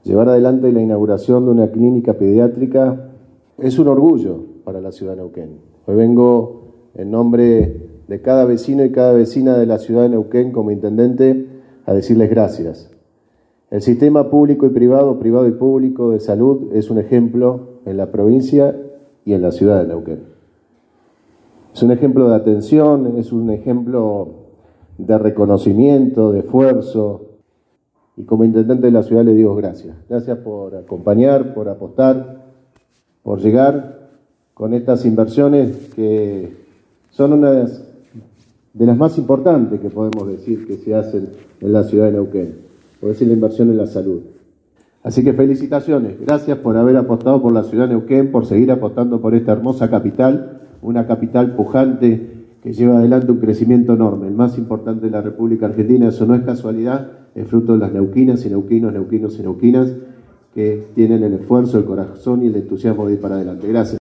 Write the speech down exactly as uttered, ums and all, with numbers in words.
Llevar adelante la inauguración de una clínica pediátrica es un orgullo para la ciudad de Neuquén. Hoy vengo en nombre de cada vecino y cada vecina de la ciudad de Neuquén como intendente a decirles gracias. El sistema público y privado, privado y público de salud es un ejemplo en la provincia y en la ciudad de Neuquén. Es un ejemplo de atención, es un ejemplo de reconocimiento, de esfuerzo. Y como intendente de la ciudad le digo gracias. Gracias por acompañar, por apostar, por llegar con estas inversiones que son una de las más importantes que podemos decir que se hacen en la ciudad de Neuquén, por decir la inversión en la salud. Así que felicitaciones, gracias por haber apostado por la ciudad de Neuquén, por seguir apostando por esta hermosa capital, una capital pujante que lleva adelante un crecimiento enorme, el más importante de la República Argentina. Eso no es casualidad, es fruto de las neuquinas y neuquinos, neuquinos y neuquinas que tienen el esfuerzo, el corazón y el entusiasmo de ir para adelante. Gracias.